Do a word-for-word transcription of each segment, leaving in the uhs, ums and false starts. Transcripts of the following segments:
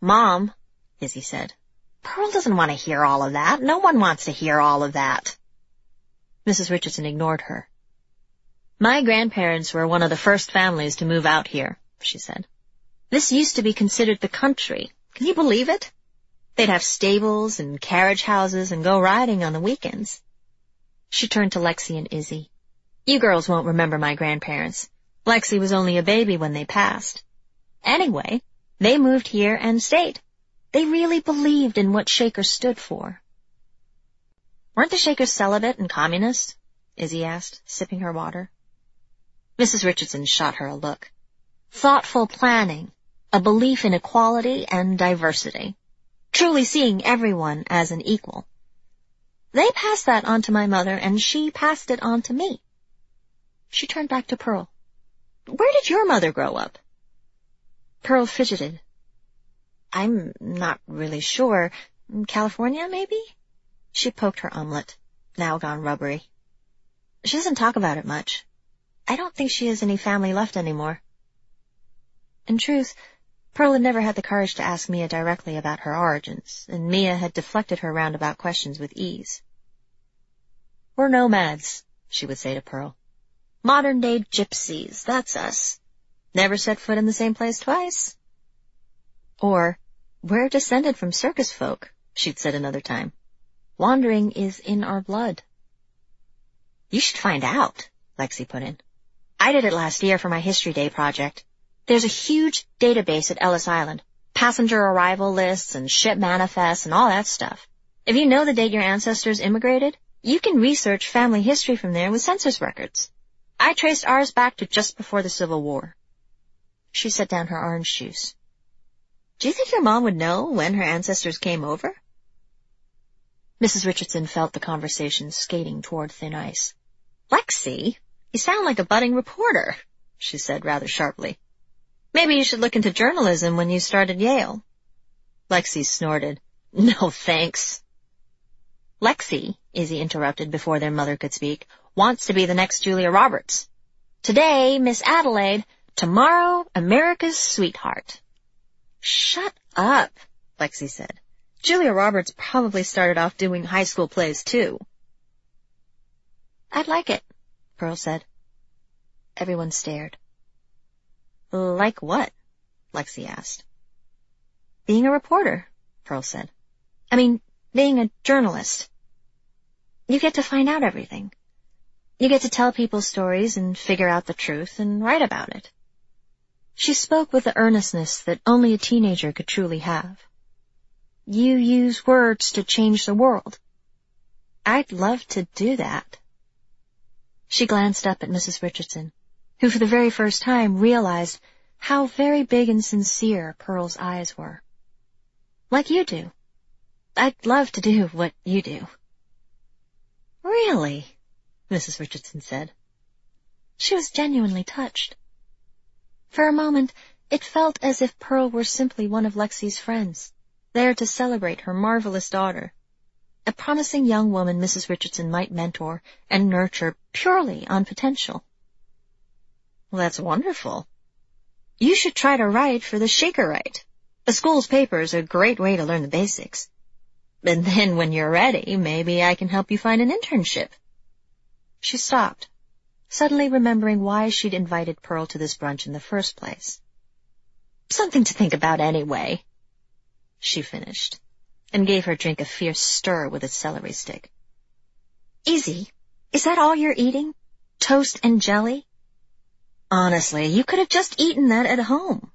Mom, Izzy said, Pearl doesn't want to hear all of that. No one wants to hear all of that. Missus Richardson ignored her. My grandparents were one of the first families to move out here, she said. This used to be considered the country. Can you believe it? They'd have stables and carriage houses and go riding on the weekends. She turned to Lexi and Izzy. You girls won't remember my grandparents. Lexi was only a baby when they passed. Anyway, they moved here and stayed. They really believed in what Shakers stood for. Weren't the Shakers celibate and communist? Izzy asked, sipping her water. Missus Richardson shot her a look. Thoughtful planning, a belief in equality and diversity, truly seeing everyone as an equal. They passed that on to my mother, and she passed it on to me. She turned back to Pearl. Where did your mother grow up? Pearl fidgeted. I'm not really sure. California, maybe? She poked her omelet, now gone rubbery. She doesn't talk about it much. I don't think she has any family left anymore. In truth, Pearl had never had the courage to ask Mia directly about her origins, and Mia had deflected her roundabout questions with ease. We're nomads, she would say to Pearl. Modern-day gypsies, that's us. Never set foot in the same place twice. Or, we're descended from circus folk, she'd said another time. Wandering is in our blood. You should find out, Lexi put in. I did it last year for my History Day project. There's a huge database at Ellis Island, passenger arrival lists and ship manifests and all that stuff. If you know the date your ancestors immigrated, you can research family history from there with census records. I traced ours back to just before the Civil War. She set down her orange juice. Do you think your mom would know when her ancestors came over? Missus Richardson felt the conversation skating toward thin ice. Lexi, you sound like a budding reporter, she said rather sharply. Maybe you should look into journalism when you start at Yale. Lexi snorted. No, thanks. Lexi, Izzy interrupted before their mother could speak, wants to be the next Julia Roberts. Today, Miss Adelaide. Tomorrow, America's sweetheart. Shut up, Lexi said. Julia Roberts probably started off doing high school plays, too. I'd like it, Pearl said. Everyone stared. Like what? Lexi asked. Being a reporter, Pearl said. I mean, being a journalist. You get to find out everything. You get to tell people stories and figure out the truth and write about it. She spoke with the earnestness that only a teenager could truly have. You use words to change the world. I'd love to do that. She glanced up at Missus Richardson, who for the very first time realized how very big and sincere Pearl's eyes were. Like you do. I'd love to do what you do. Really? Missus Richardson said. She was genuinely touched. For a moment, it felt as if Pearl were simply one of Lexi's friends, there to celebrate her marvelous daughter, a promising young woman Missus Richardson might mentor and nurture purely on potential. Well, that's wonderful. You should try to write for the Shakerite. The school's paper is a great way to learn the basics. And then when you're ready, maybe I can help you find an internship. She stopped, suddenly remembering why she'd invited Pearl to this brunch in the first place. Something to think about anyway, she finished, and gave her drink a fierce stir with its celery stick. Izzy, is that all you're eating? Toast and jelly? Honestly, you could have just eaten that at home.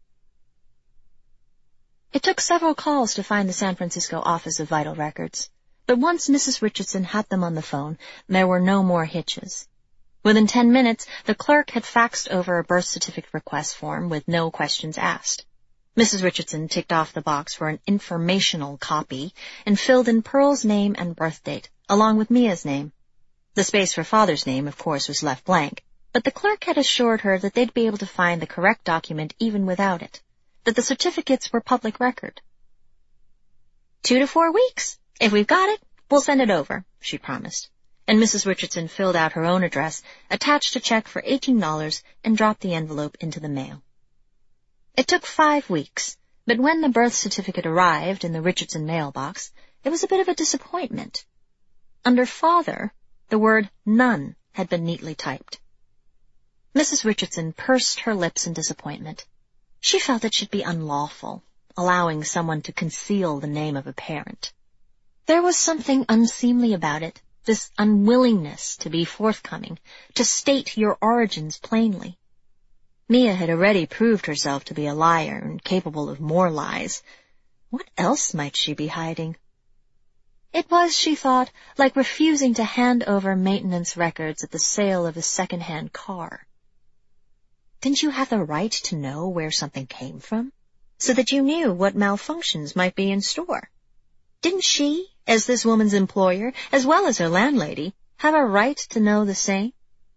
It took several calls to find the San Francisco office of Vital Records, but once Missus Richardson had them on the phone, there were no more hitches. Within ten minutes, the clerk had faxed over a birth certificate request form with no questions asked. Missus Richardson ticked off the box for an informational copy and filled in Pearl's name and birth date, along with Mia's name. The space for father's name, of course, was left blank, but the clerk had assured her that they'd be able to find the correct document even without it, that the certificates were public record. Two to four weeks. If we've got it, we'll send it over, she promised, and Missus Richardson filled out her own address, attached a check for eighteen dollars, and dropped the envelope into the mail. It took five weeks, But when the birth certificate arrived in the Richardson mailbox, it was a bit of a disappointment. Under father, the word none had been neatly typed. Missus Richardson pursed her lips in disappointment. She felt it should be unlawful, allowing someone to conceal the name of a parent. There was something unseemly about it, this unwillingness to be forthcoming, to state your origins plainly. Mia had already proved herself to be a liar and capable of more lies. What else might she be hiding? It was, she thought, like refusing to hand over maintenance records at the sale of a second-hand car. Didn't you have the right to know where something came from, so that you knew what malfunctions might be in store? Didn't she, as this woman's employer, as well as her landlady, have a right to know the same?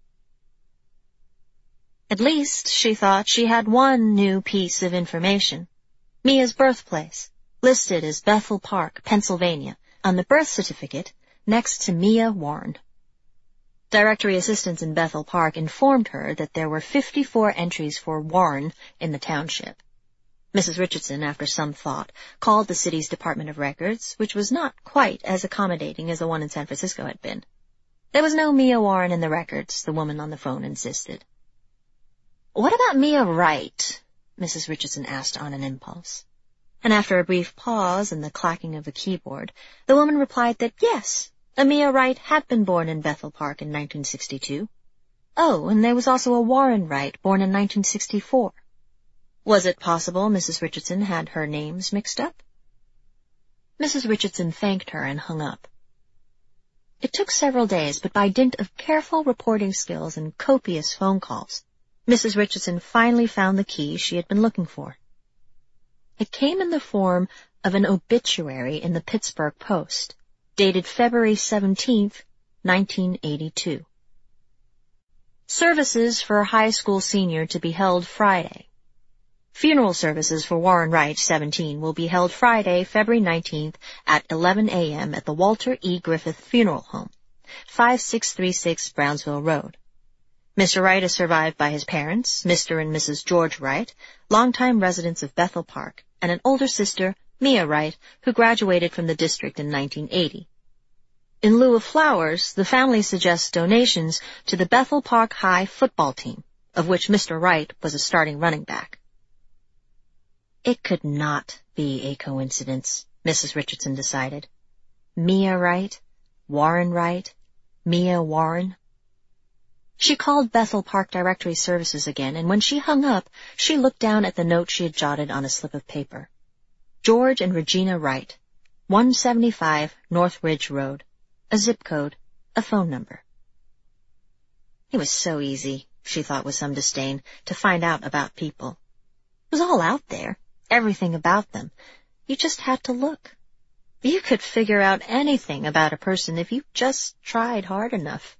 At least, she thought, she had one new piece of information. Mia's birthplace, listed as Bethel Park, Pennsylvania, on the birth certificate next to Mia Warren. Directory assistants in Bethel Park informed her that there were fifty-four entries for Warren in the township. Missus Richardson, after some thought, called the city's Department of Records, which was not quite as accommodating as the one in San Francisco had been. There was no Mia Warren in the records, the woman on the phone insisted. "What about Mia Wright?" Missus Richardson asked on an impulse. And after a brief pause and the clacking of the keyboard, the woman replied that yes, a Mia Wright had been born in Bethel Park in nineteen sixty-two. Oh, and there was also a Warren Wright born in nineteen sixty-four. Was it possible Missus Richardson had her names mixed up? Missus Richardson thanked her and hung up. It took several days, but by dint of careful reporting skills and copious phone calls, Missus Richardson finally found the key she had been looking for. It came in the form of an obituary in the Pittsburgh Post, dated February seventeenth, nineteen eighty-two. Services for high school senior to be held Friday. Funeral services for Warren Wright, seventeen, will be held Friday, February nineteenth at eleven a m at the Walter E. Griffith Funeral Home, five six three six Brownsville Road. Mister Wright is survived by his parents, Mister and Missus George Wright, longtime residents of Bethel Park, and an older sister, Mia Wright, who graduated from the district in nineteen eighty. In lieu of flowers, the family suggests donations to the Bethel Park High football team, of which Mister Wright was a starting running back. It could not be a coincidence, Missus Richardson decided. Mia Wright, Warren Wright, Mia Warren. She called Bethel Park Directory Services again, and when she hung up, she looked down at the note she had jotted on a slip of paper. George and Regina Wright, one seventy-five North Ridge Road, a zip code, a phone number. It was so easy, she thought with some disdain, to find out about people. It was all out there, everything about them. You just had to look. You could figure out anything about a person if you just tried hard enough.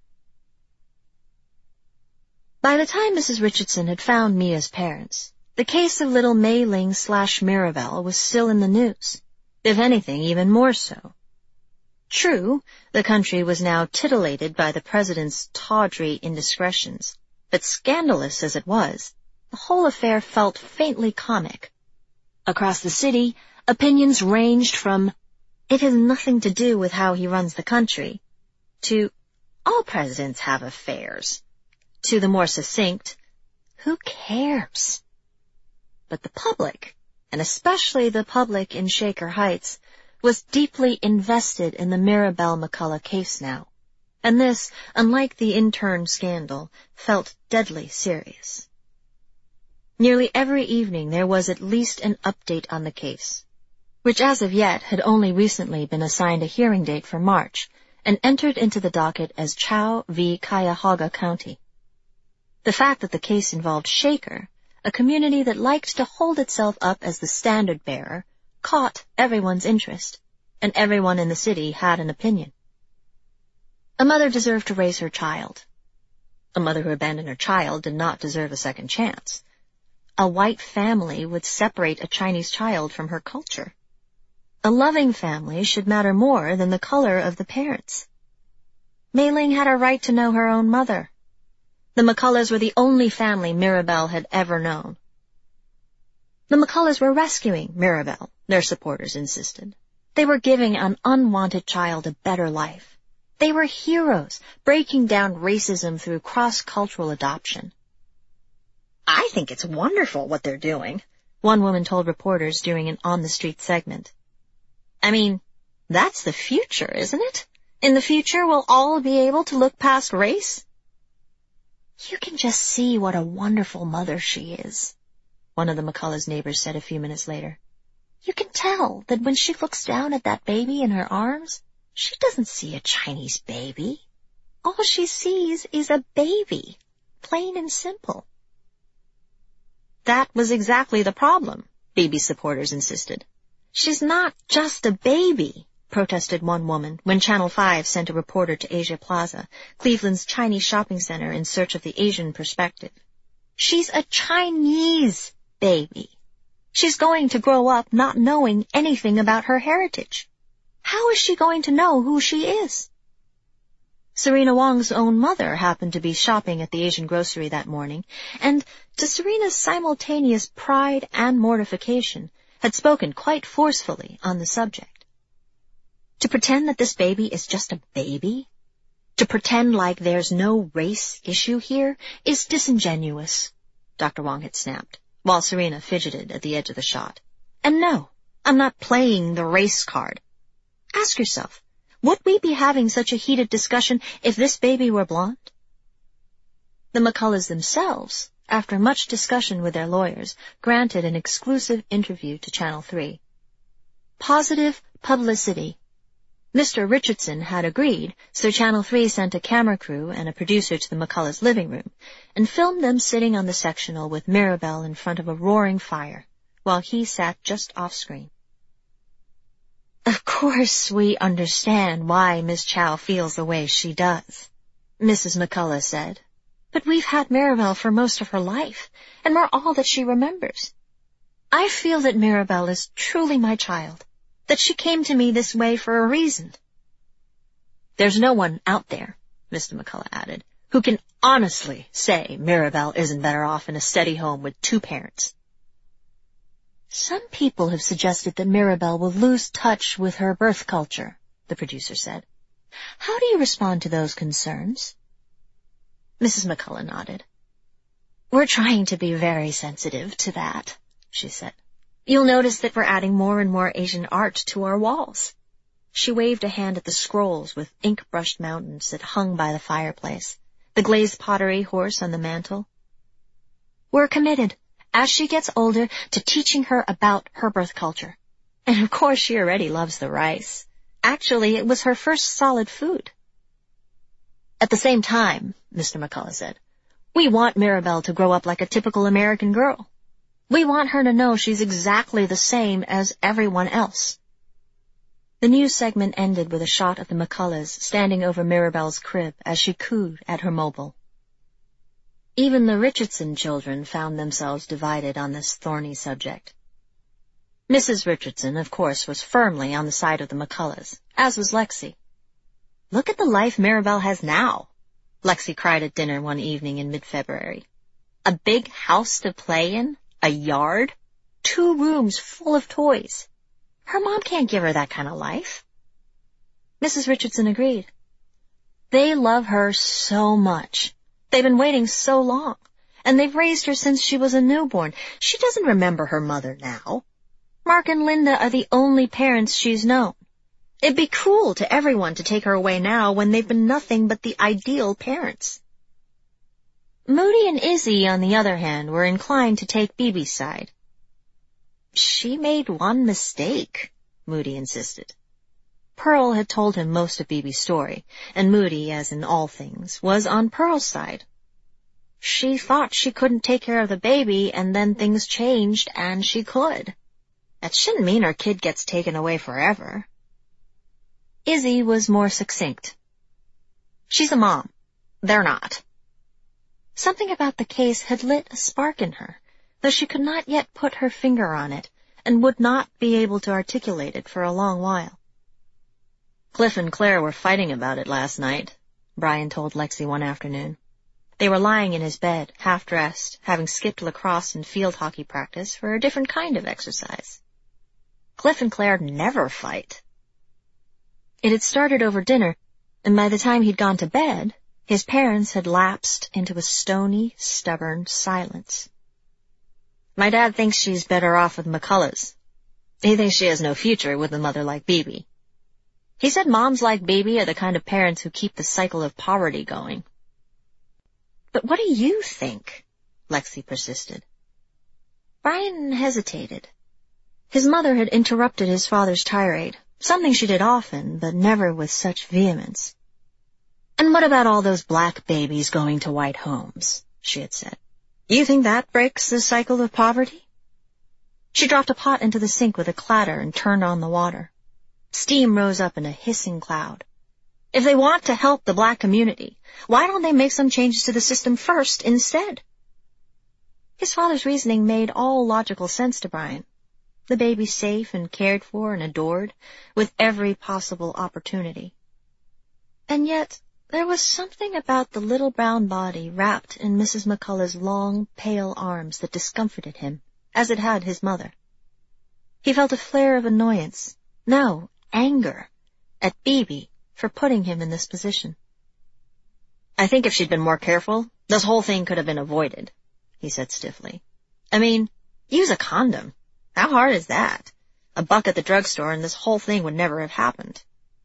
By the time Missus Richardson had found Mia's parents, the case of little Mei Ling slash Mirabelle was still in the news, if anything, even more so. True, the country was now titillated by the president's tawdry indiscretions, but scandalous as it was, the whole affair felt faintly comic. Across the city, opinions ranged from, "It has nothing to do with how he runs the country," to, "All presidents have affairs," to the more succinct, "Who cares?" But the public, and especially the public in Shaker Heights, was deeply invested in the Mirabelle McCullough case now, and this, unlike the intern scandal, felt deadly serious. Nearly every evening there was at least an update on the case, which as of yet had only recently been assigned a hearing date for March, and entered into the docket as Chow v. Cuyahoga County. The fact that the case involved Shaker, a community that liked to hold itself up as the standard-bearer, caught everyone's interest, and everyone in the city had an opinion. A mother deserved to raise her child. A mother who abandoned her child did not deserve a second chance. A white family would separate a Chinese child from her culture. A loving family should matter more than the color of the parents. Mei Ling had a right to know her own mother. The McCulloughs were the only family Mirabelle had ever known. The McCullough were rescuing Mirabel, their supporters insisted. They were giving an unwanted child a better life. They were heroes, breaking down racism through cross-cultural adoption. "I think it's wonderful what they're doing," one woman told reporters during an on-the-street segment. "I mean, that's the future, isn't it? In the future, we'll all be able to look past race." "You can just see what a wonderful mother she is," one of the McCullough's neighbors said a few minutes later. "You can tell that when she looks down at that baby in her arms, she doesn't see a Chinese baby. All she sees is a baby, plain and simple." That was exactly the problem, Bibi's supporters insisted. "She's not just a baby," protested one woman when Channel five sent a reporter to Asia Plaza, Cleveland's Chinese shopping center, in search of the Asian perspective. "She's a Chinese baby. She's going to grow up not knowing anything about her heritage. How is she going to know who she is?" Serena Wong's own mother happened to be shopping at the Asian grocery that morning, and, to Serena's simultaneous pride and mortification, had spoken quite forcefully on the subject. To pretend that this baby is just a baby, to pretend like there's no race issue here, is disingenuous, Doctor Wong had snapped, while Serena fidgeted at the edge of the shot. "And no, I'm not playing the race card. Ask yourself, would we be having such a heated discussion if this baby were blonde?" The McCulloughs themselves, after much discussion with their lawyers, granted an exclusive interview to Channel three. Positive publicity. Mister Richardson had agreed, so Channel three sent a camera crew and a producer to the McCulloughs' living room and filmed them sitting on the sectional with Mirabel in front of a roaring fire, while he sat just off-screen. "Of course we understand why Miss Chow feels the way she does," Missus McCullough said. "But we've had Mirabel for most of her life, and we're all that she remembers. I feel that Mirabel is truly my child, that she came to me this way for a reason." "There's no one out there," Mister McCullough added, "who can honestly say Mirabel isn't better off in a steady home with two parents." "Some people have suggested that Mirabel will lose touch with her birth culture," the producer said. "How do you respond to those concerns?" Missus McCullough nodded. "We're trying to be very sensitive to that," she said. "You'll notice that we're adding more and more Asian art to our walls." She waved a hand at the scrolls with ink-brushed mountains that hung by the fireplace, the glazed pottery horse on the mantel. "We're committed, as she gets older, to teaching her about her birth culture. And of course she already loves the rice. Actually, it was her first solid food." "At the same time," Mister McCullough said, "we want Mirabel to grow up like a typical American girl. We want her to know she's exactly the same as everyone else." The news segment ended with a shot of the McCulloughs standing over Mirabel's crib as she cooed at her mobile. Even the Richardson children found themselves divided on this thorny subject. Missus Richardson, of course, was firmly on the side of the McCulloughs, as was Lexi. "Look at the life Mirabel has now," Lexi cried at dinner one evening in mid-February. "A big house to play in, a yard, two rooms full of toys. Her mom can't give her that kind of life." Missus Richardson agreed. "They love her so much. They've been waiting so long, and they've raised her since she was a newborn. She doesn't remember her mother now. Mark and Linda are the only parents she's known. It'd be cruel to everyone to take her away now when they've been nothing but the ideal parents." Moody and Izzy, on the other hand, were inclined to take Bibi's side. "She made one mistake," Moody insisted. Pearl had told him most of Bibi's story, and Moody, as in all things, was on Pearl's side. She thought she couldn't take care of the baby, and then things changed, and she could. That shouldn't mean her kid gets taken away forever. Izzy was more succinct. "She's a mom. They're not." Something about the case had lit a spark in her, though she could not yet put her finger on it, and would not be able to articulate it for a long while. "Cliff and Claire were fighting about it last night," Brian told Lexi one afternoon. They were lying in his bed, half-dressed, having skipped lacrosse and field hockey practice for a different kind of exercise. Cliff and Claire never fight. It had started over dinner, and by the time he'd gone to bed, his parents had lapsed into a stony, stubborn silence. My dad thinks she's better off with McCulloughs. He thinks she has no future with a mother like Bebe. He said moms like Bebe are the kind of parents who keep the cycle of poverty going. But what do you think? Lexi persisted. Brian hesitated. His mother had interrupted his father's tirade, something she did often, but never with such vehemence. And what about all those black babies going to white homes? She had said. You think that breaks the cycle of poverty? She dropped a pot into the sink with a clatter and turned on the water. Steam rose up in a hissing cloud. If they want to help the black community, why don't they make some changes to the system first instead? His father's reasoning made all logical sense to Brian. The baby safe and cared for and adored, with every possible opportunity. And yet, there was something about the little brown body wrapped in Missus McCullough's long, pale arms that discomforted him, as it had his mother. He felt a flare of annoyance, no, anger, at Bebe for putting him in this position. I think if she'd been more careful, this whole thing could have been avoided, he said stiffly. I mean, use a condom. How hard is that? A buck at the drugstore and this whole thing would never have happened.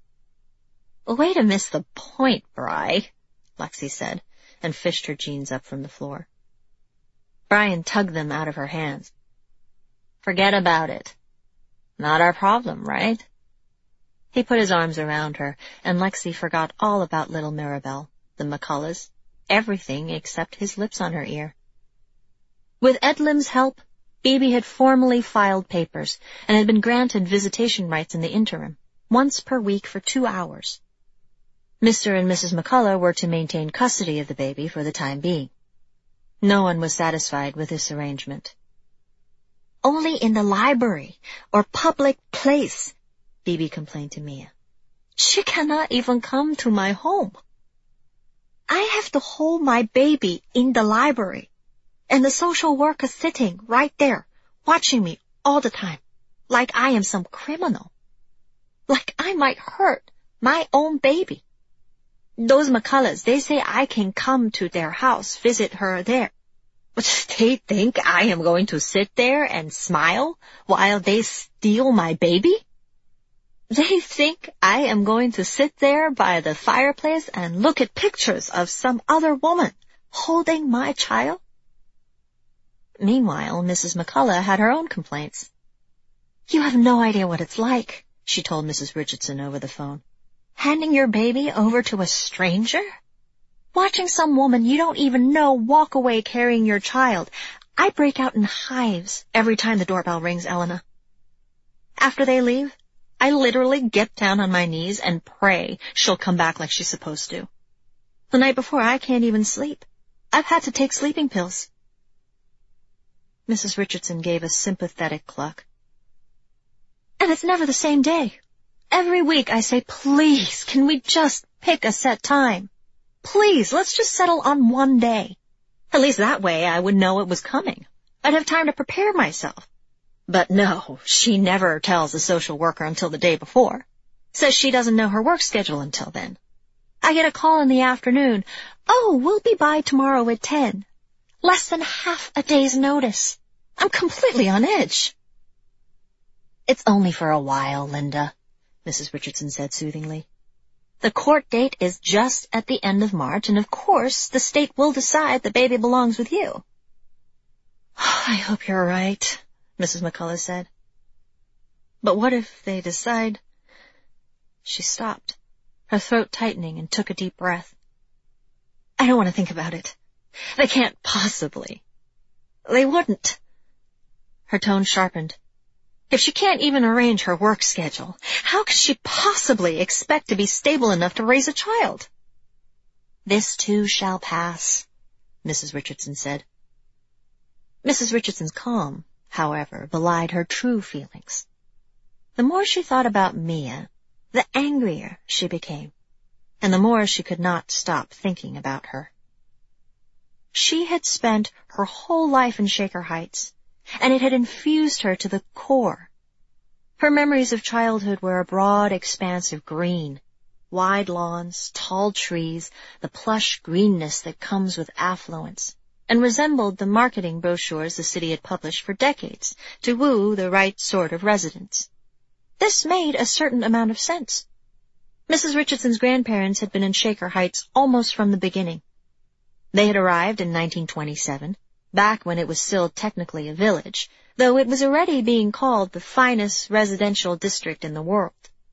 Way to miss the point, Bri, Lexi said, and fished her jeans up from the floor. Brian tugged them out of her hands. Forget about it. Not our problem, right? He put his arms around her, and Lexi forgot all about little Mirabelle, the McCulloughs, everything except his lips on her ear. With Edlim's help, Bebe had formally filed papers and had been granted visitation rights in the interim, once per week for two hours. Mister and Missus McCullough were to maintain custody of the baby for the time being. No one was satisfied with this arrangement. Only in the library or public place, Bebe complained to Mia. She cannot even come to my home. I have to hold my baby in the library, and the social worker sitting right there, watching me all the time, like I am some criminal. Like I might hurt my own baby. Those McCulloughs, they say I can come to their house, visit her there. But they think I am going to sit there and smile while they steal my baby? They think I am going to sit there by the fireplace and look at pictures of some other woman holding my child? Meanwhile, Missus McCullough had her own complaints. You have no idea what it's like, she told Missus Richardson over the phone. Handing your baby over to a stranger? Watching some woman you don't even know walk away carrying your child. I break out in hives every time the doorbell rings, Elena. After they leave, I literally get down on my knees and pray she'll come back like she's supposed to. The night before, I can't even sleep. I've had to take sleeping pills. Missus Richardson gave a sympathetic cluck. And it's never the same day. Every week I say, please, can we just pick a set time? Please, let's just settle on one day. At least that way I would know it was coming. I'd have time to prepare myself. But no, she never tells the social worker until the day before. Says she doesn't know her work schedule until then. I get a call in the afternoon. Oh, we'll be by tomorrow at ten. Less than half a day's notice. I'm completely on edge. It's only for a while, Linda, Missus Richardson said soothingly. The court date is just at the end of March, and of course the state will decide the baby belongs with you. I hope you're right, Missus McCullough said. But what if they decide... She stopped, her throat tightening, and took a deep breath. I don't want to think about it. They can't possibly. They wouldn't. Her tone sharpened. If she can't even arrange her work schedule, how could she possibly expect to be stable enough to raise a child? This too shall pass, Missus Richardson said. Missus Richardson's calm, however, belied her true feelings. The more she thought about Mia, the angrier she became, and the more she could not stop thinking about her. She had spent her whole life in Shaker Heights, and it had infused her to the core. Her memories of childhood were a broad expanse of green, wide lawns, tall trees, the plush greenness that comes with affluence, and resembled the marketing brochures the city had published for decades to woo the right sort of residents. This made a certain amount of sense. Missus Richardson's grandparents had been in Shaker Heights almost from the beginning. They had arrived in nineteen twenty-seven, back when it was still technically a village, though it was already being called the finest residential district in the world.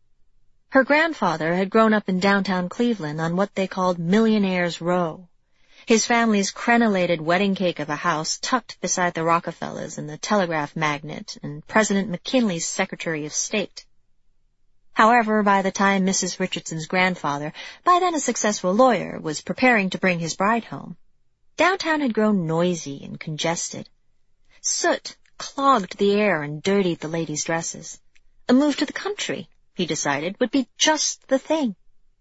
Her grandfather had grown up in downtown Cleveland on what they called Millionaire's Row, his family's crenellated wedding cake of a house tucked beside the Rockefellers and the telegraph magnate and President McKinley's Secretary of State. However, by the time Missus Richardson's grandfather, by then a successful lawyer, was preparing to bring his bride home, downtown had grown noisy and congested. Soot clogged the air and dirtied the ladies' dresses. A move to the country, he decided, would be just the thing.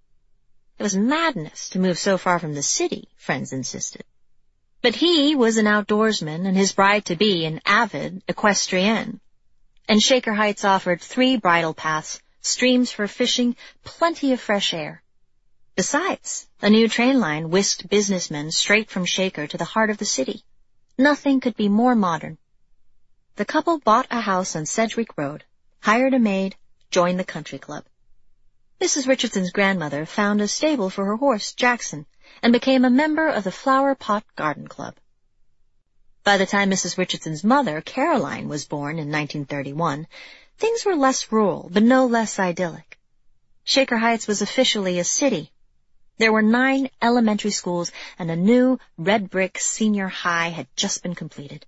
It was madness to move so far from the city, friends insisted. But he was an outdoorsman and his bride-to-be an avid equestrienne. And Shaker Heights offered three bridle paths, streams for fishing, plenty of fresh air. Besides, a new train line whisked businessmen straight from Shaker to the heart of the city. Nothing could be more modern. The couple bought a house on Sedgwick Road, hired a maid, joined the country club. Missus Richardson's grandmother found a stable for her horse, Jackson, and became a member of the Flower Pot Garden Club. By the time Missus Richardson's mother, Caroline, was born in nineteen thirty-one, things were less rural, but no less idyllic. Shaker Heights was officially a city. There were nine elementary schools, and a new red-brick senior high had just been completed.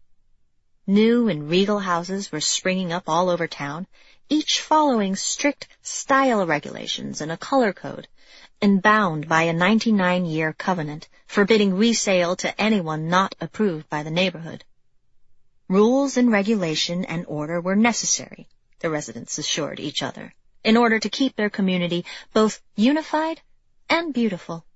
New and regal houses were springing up all over town, each following strict style regulations and a color code, and bound by a ninety-nine year covenant forbidding resale to anyone not approved by the neighborhood. Rules and regulation and order were necessary, the residents assured each other, in order to keep their community both unified and beautiful.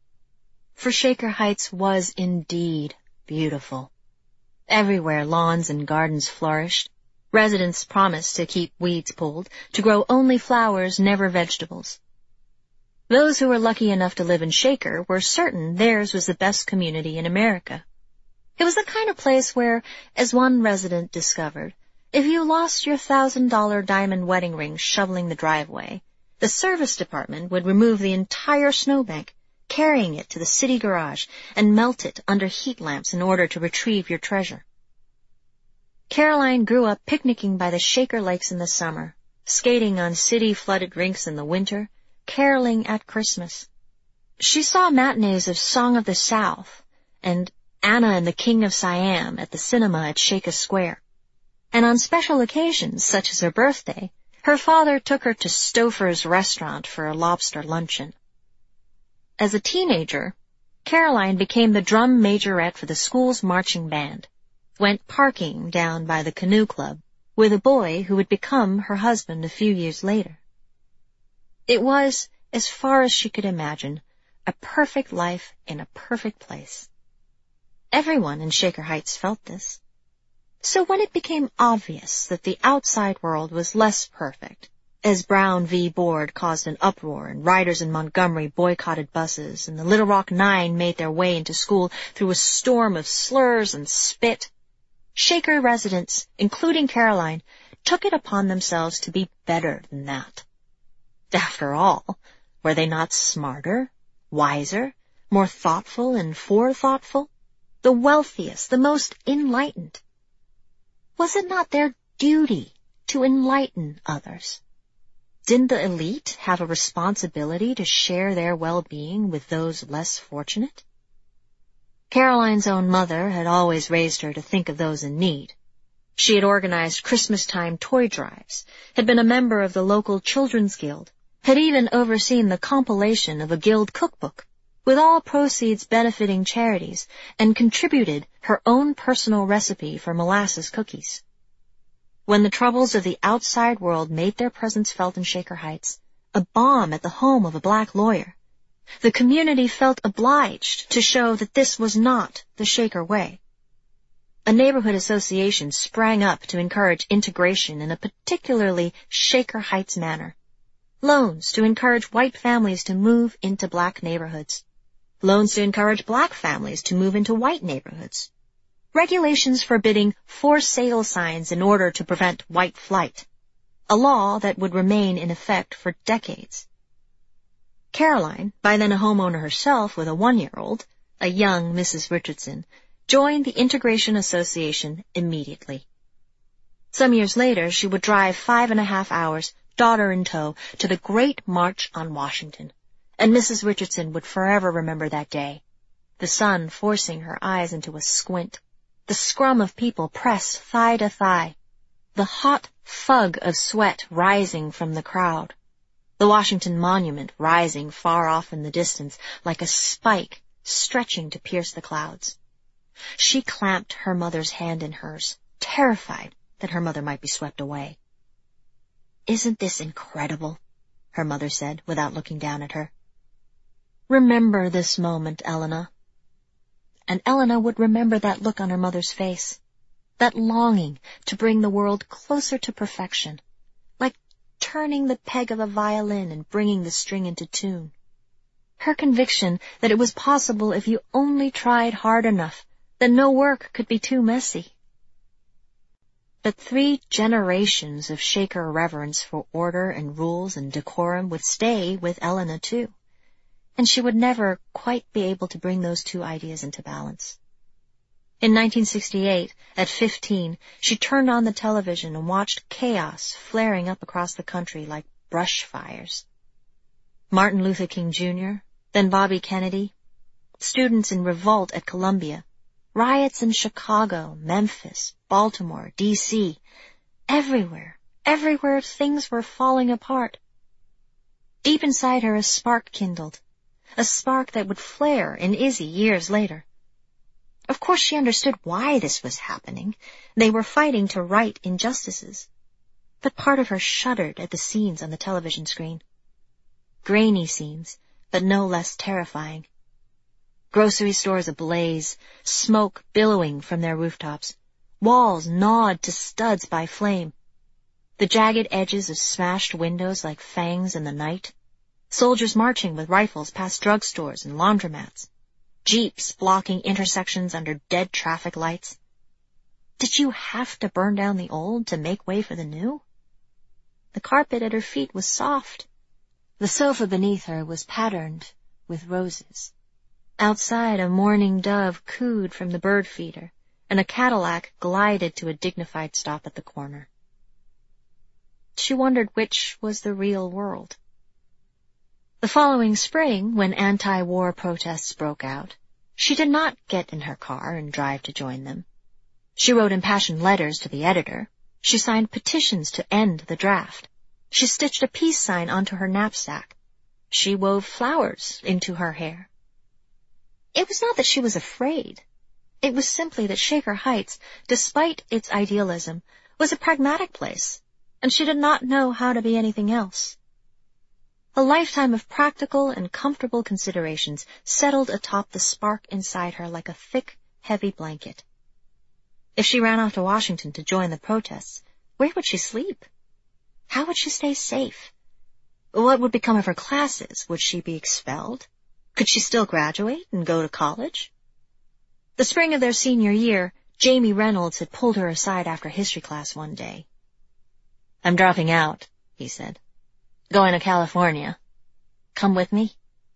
For Shaker Heights was indeed beautiful. Everywhere lawns and gardens flourished. Residents promised to keep weeds pulled, to grow only flowers, never vegetables. Those who were lucky enough to live in Shaker were certain theirs was the best community in America. It was the kind of place where, as one resident discovered, if you lost your thousand-dollar diamond wedding ring shoveling the driveway, the service department would remove the entire snowbank, carrying it to the city garage, and melt it under heat lamps in order to retrieve your treasure. Caroline grew up picnicking by the Shaker Lakes in the summer, skating on city-flooded rinks in the winter, caroling at Christmas. She saw matinees of Song of the South and Anna and the King of Siam at the cinema at Shaker Square. And on special occasions, such as her birthday, her father took her to Stouffer's restaurant for a lobster luncheon. As a teenager, Caroline became the drum majorette for the school's marching band, went parking down by the canoe club with a boy who would become her husband a few years later. It was, as far as she could imagine, a perfect life in a perfect place. Everyone in Shaker Heights felt this. So when it became obvious that the outside world was less perfect, as Brown v. Board caused an uproar and riders in Montgomery boycotted buses and the Little Rock Nine made their way into school through a storm of slurs and spit, Shaker residents, including Caroline, took it upon themselves to be better than that. After all, were they not smarter, wiser, more thoughtful and forethoughtful, the wealthiest, the most enlightened? Was it not their duty to enlighten others? Didn't the elite have a responsibility to share their well-being with those less fortunate? Caroline's own mother had always raised her to think of those in need. She had organized Christmas-time toy drives, had been a member of the local Children's Guild, had even overseen the compilation of a guild cookbook, with all proceeds benefiting charities, and contributed her own personal recipe for molasses cookies. When the troubles of the outside world made their presence felt in Shaker Heights, a bomb at the home of a black lawyer, The community felt obliged to show that this was not the Shaker way. A neighborhood association sprang up to encourage integration in a particularly Shaker Heights manner. Loans to encourage white families to move into black neighborhoods. Loans to encourage black families to move into white neighborhoods. Regulations forbidding for sale signs in order to prevent white flight. A law that would remain in effect for decades. Caroline, by then a homeowner herself with a one-year-old, a young Missus Richardson, joined the Integration Association immediately. Some years later, she would drive five and a half hours, daughter in tow, to the Great March on Washington, and Missus Richardson would forever remember that day, the sun forcing her eyes into a squint, the scrum of people pressed thigh to thigh, the hot fug of sweat rising from the crowd, the Washington Monument rising far off in the distance like a spike stretching to pierce the clouds. She clamped her mother's hand in hers, terrified that her mother might be swept away. "Isn't this incredible?" her mother said, without looking down at her. "Remember this moment, Elena." And Elena would remember that look on her mother's face, that longing to bring the world closer to perfection, like turning the peg of a violin and bringing the string into tune. Her conviction that it was possible if you only tried hard enough, that no work could be too messy. But three generations of Shaker reverence for order and rules and decorum would stay with Elena, too, and she would never quite be able to bring those two ideas into balance. In nineteen sixty-eight, at fifteen, she turned on the television and watched chaos flaring up across the country like brush fires. Martin Luther King Junior, then Bobby Kennedy, students in revolt at Columbia, riots in Chicago, Memphis, Baltimore, D C Everywhere, everywhere things were falling apart. Deep inside her a spark kindled, a spark that would flare in Izzy years later. Of course she understood why this was happening. They were fighting to right injustices. But part of her shuddered at the scenes on the television screen. Grainy scenes, but no less terrifying. Grocery stores ablaze, smoke billowing from their rooftops, walls gnawed to studs by flame, the jagged edges of smashed windows like fangs in the night, soldiers marching with rifles past drugstores and laundromats, jeeps blocking intersections under dead traffic lights. Did you have to burn down the old to make way for the new? The carpet at her feet was soft. The sofa beneath her was patterned with roses. Outside, a mourning dove cooed from the bird feeder, and a Cadillac glided to a dignified stop at the corner. She wondered which was the real world. The following spring, when anti-war protests broke out, she did not get in her car and drive to join them. She wrote impassioned letters to the editor. She signed petitions to end the draft. She stitched a peace sign onto her knapsack. She wove flowers into her hair. It was not that she was afraid. It was simply that Shaker Heights, despite its idealism, was a pragmatic place, and she did not know how to be anything else. A lifetime of practical and comfortable considerations settled atop the spark inside her like a thick, heavy blanket. If she ran off to Washington to join the protests, where would she sleep? How would she stay safe? What would become of her classes? Would she be expelled? Could she still graduate and go to college? The spring of their senior year, Jamie Reynolds had pulled her aside after history class one day. "I'm dropping out," he said. "Going to California. Come with me?"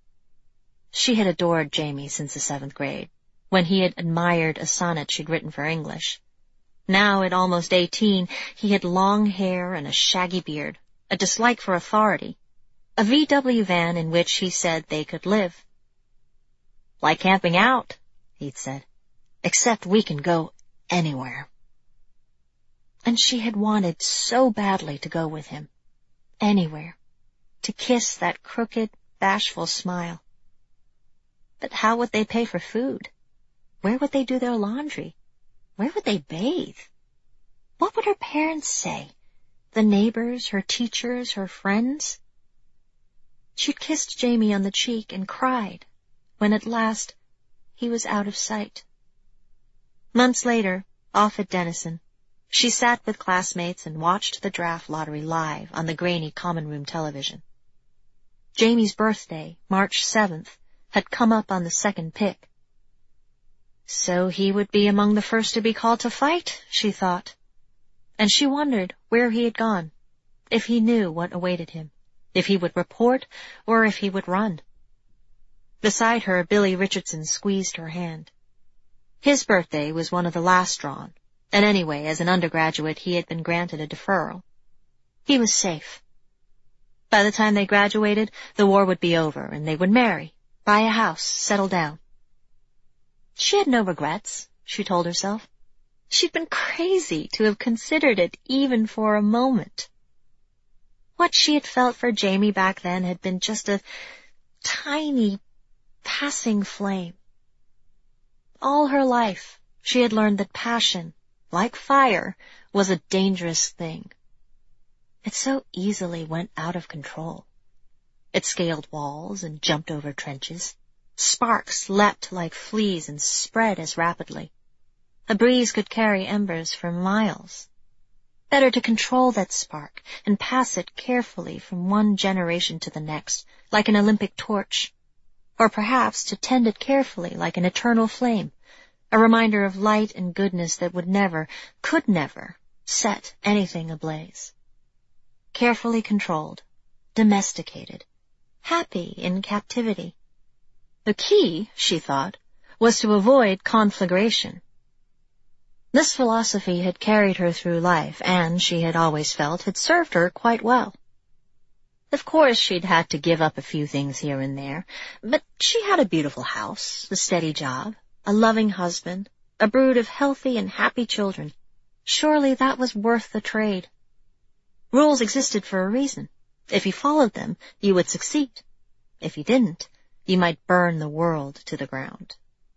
She had adored Jamie since the seventh grade, when he had admired a sonnet she'd written for English. Now, at almost eighteen, he had long hair and a shaggy beard, a dislike for authority, a V W van in which he said they could live. "Like camping out," he'd said, "except we can go anywhere." And she had wanted so badly to go with him, anywhere, to kiss that crooked, bashful smile. But how would they pay for food? Where would they do their laundry? Where would they bathe? What would her parents say? The neighbors, her teachers, her friends? She'd kissed Jamie on the cheek and cried when at last he was out of sight. Months later, off at Denison, she sat with classmates and watched the draft lottery live on the grainy common room television. Jamie's birthday, March seventh, had come up on the second pick. So he would be among the first to be called to fight, she thought. And she wondered where he had gone, if he knew what awaited him, if he would report or if he would run. Beside her, Billy Richardson squeezed her hand. His birthday was one of the last drawn, and anyway, as an undergraduate, he had been granted a deferral. He was safe. By the time they graduated, the war would be over, and they would marry, buy a house, settle down. She had no regrets, she told herself. She'd been crazy to have considered it even for a moment. What she had felt for Jamie back then had been just a tiny, passing flame. All her life, she had learned that passion, like fire, was a dangerous thing. It so easily went out of control. It scaled walls and jumped over trenches. Sparks leapt like fleas and spread as rapidly. A breeze could carry embers for miles. Better to control that spark and pass it carefully from one generation to the next, like an Olympic torch. Or perhaps to tend it carefully like an eternal flame, a reminder of light and goodness that would never, could never, set anything ablaze. Carefully controlled, domesticated, happy in captivity. The key, she thought, was to avoid conflagration. This philosophy had carried her through life, and, she had always felt, had served her quite well. Of course, she'd had to give up a few things here and there, but she had a beautiful house, a steady job, a loving husband, a brood of healthy and happy children. Surely that was worth the trade. Rules existed for a reason. If you followed them, you would succeed. If you didn't, you might burn the world to the ground.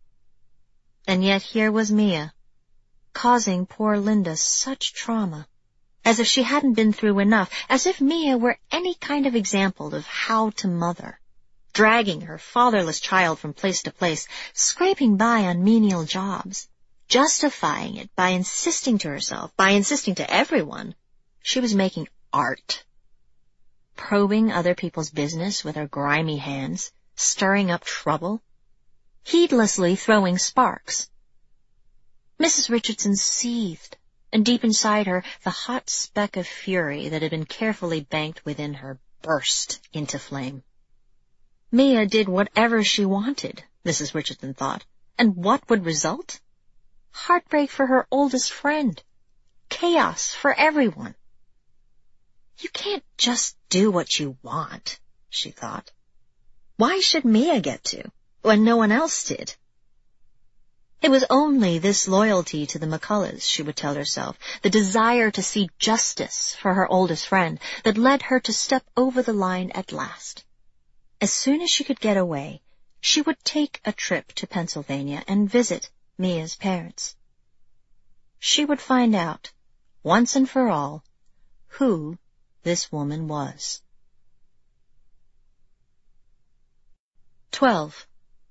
And yet here was Mia, causing poor Linda such trauma. As if she hadn't been through enough, as if Mia were any kind of example of how to mother, dragging her fatherless child from place to place, scraping by on menial jobs, justifying it by insisting to herself, by insisting to everyone, she was making art. Probing other people's business with her grimy hands, stirring up trouble, heedlessly throwing sparks. Missus Richardson seethed, and deep inside her, the hot speck of fury that had been carefully banked within her burst into flame. Mia did whatever she wanted, Missus Richardson thought, and what would result? Heartbreak for her oldest friend. Chaos for everyone. You can't just do what you want, she thought. Why should Mia get to, when no one else did? It was only this loyalty to the McCulloughs, she would tell herself, the desire to see justice for her oldest friend, that led her to step over the line at last. As soon as she could get away, she would take a trip to Pennsylvania and visit Mia's parents. She would find out, once and for all, who this woman was. Twelve.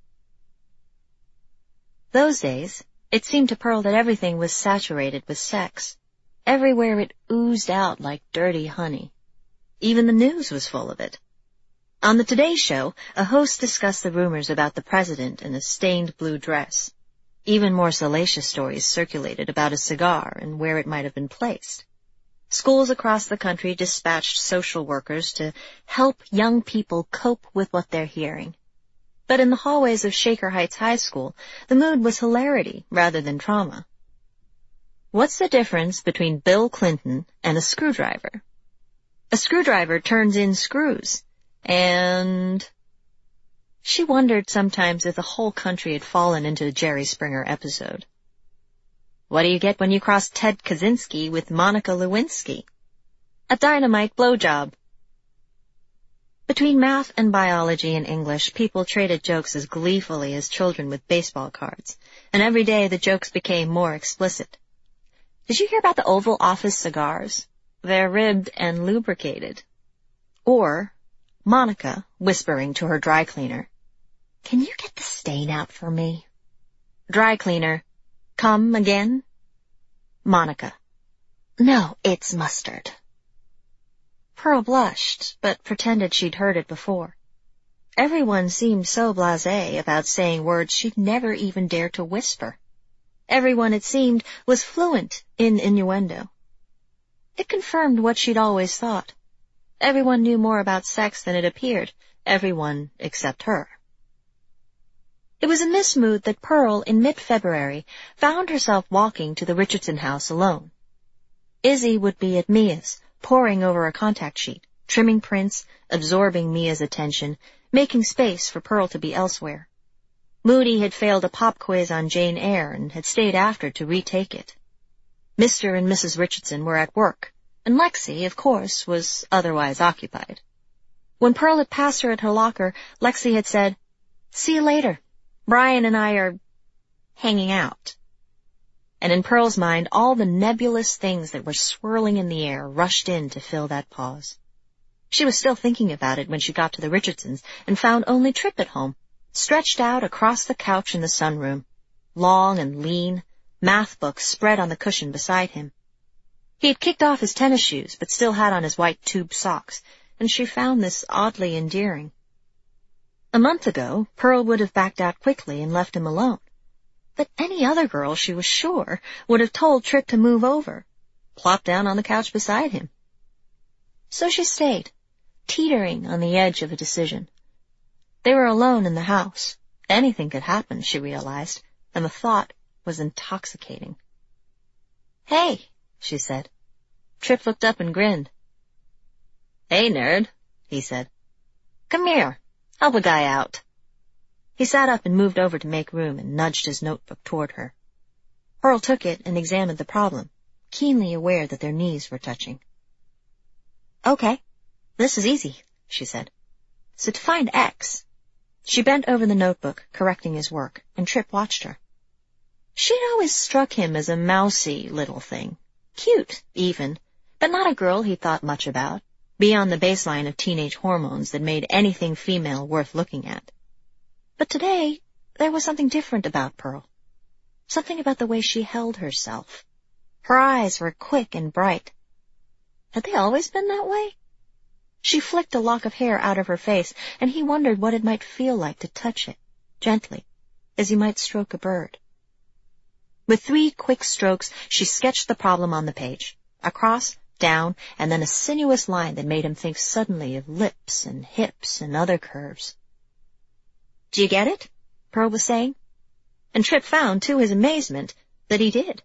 Those days, it seemed to Pearl that everything was saturated with sex. Everywhere it oozed out like dirty honey. Even the news was full of it. On the Today Show, a host discussed the rumors about the president in a stained blue dress. Even more salacious stories circulated about a cigar and where it might have been placed. Schools across the country dispatched social workers to help young people cope with what they're hearing. But in the hallways of Shaker Heights High School, the mood was hilarity rather than trauma. What's the difference between Bill Clinton and a screwdriver? A screwdriver turns in screws, and... She wondered sometimes if the whole country had fallen into a Jerry Springer episode. What do you get when you cross Ted Kaczynski with Monica Lewinsky? A dynamite blowjob. Between math and biology and English, people traded jokes as gleefully as children with baseball cards, and every day the jokes became more explicit. Did you hear about the Oval Office cigars? They're ribbed and lubricated. Or, Monica, whispering to her dry cleaner, "Can you get the stain out for me?" Dry cleaner, "Come again?" Monica, "No, it's mustard." Pearl blushed, but pretended she'd heard it before. Everyone seemed so blasé about saying words she'd never even dared to whisper. Everyone, it seemed, was fluent in innuendo. It confirmed what she'd always thought. Everyone knew more about sex than it appeared, everyone except her. It was in this mood that Pearl, in mid-February, found herself walking to the Richardson house alone. Izzy would be at Mia's, poring over a contact sheet, trimming prints, absorbing Mia's attention, making space for Pearl to be elsewhere. Moody had failed a pop quiz on Jane Eyre and had stayed after to retake it. Mister and Missus Richardson were at work, and Lexi, of course, was otherwise occupied. When Pearl had passed her at her locker, Lexi had said, "See you later. Brian and I are hanging out." And in Pearl's mind, all the nebulous things that were swirling in the air rushed in to fill that pause. She was still thinking about it when she got to the Richardsons and found only Tripp at home, stretched out across the couch in the sunroom, long and lean, math books spread on the cushion beside him. He had kicked off his tennis shoes, but still had on his white tube socks, and she found this oddly endearing. A month ago, Pearl would have backed out quickly and left him alone. But any other girl, she was sure, would have told Tripp to move over, plop down on the couch beside him. So she stayed, teetering on the edge of a decision. They were alone in the house. Anything could happen, she realized, and the thought was intoxicating. "Hey," she said. Tripp looked up and grinned. "Hey, nerd," he said. "Come here. Help a guy out." He sat up and moved over to make room and nudged his notebook toward her. Pearl took it and examined the problem, keenly aware that their knees were touching. "Okay, this is easy," she said. "So to find X..." She bent over the notebook, correcting his work, and Tripp watched her. She'd always struck him as a mousy little thing, cute, even, but not a girl he thought much about, beyond the baseline of teenage hormones that made anything female worth looking at. But today, there was something different about Pearl. Something about the way she held herself. Her eyes were quick and bright. Had they always been that way? She flicked a lock of hair out of her face, and he wondered what it might feel like to touch it, gently, as you might stroke a bird. With three quick strokes, she sketched the problem on the page, across, down, and then a sinuous line that made him think suddenly of lips and hips and other curves. "Do you get it?" Pearl was saying. And Tripp found, to his amazement, that he did.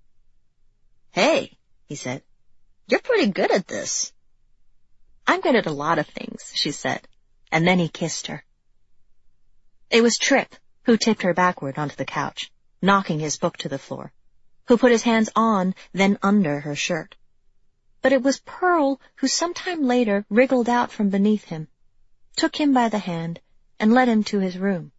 "Hey," he said, "you're pretty good at this." "I'm good at a lot of things," she said, and then he kissed her. It was Tripp who tipped her backward onto the couch, knocking his book to the floor, who put his hands on, then under her shirt. But it was Pearl who sometime later wriggled out from beneath him, took him by the hand, and led him to his room.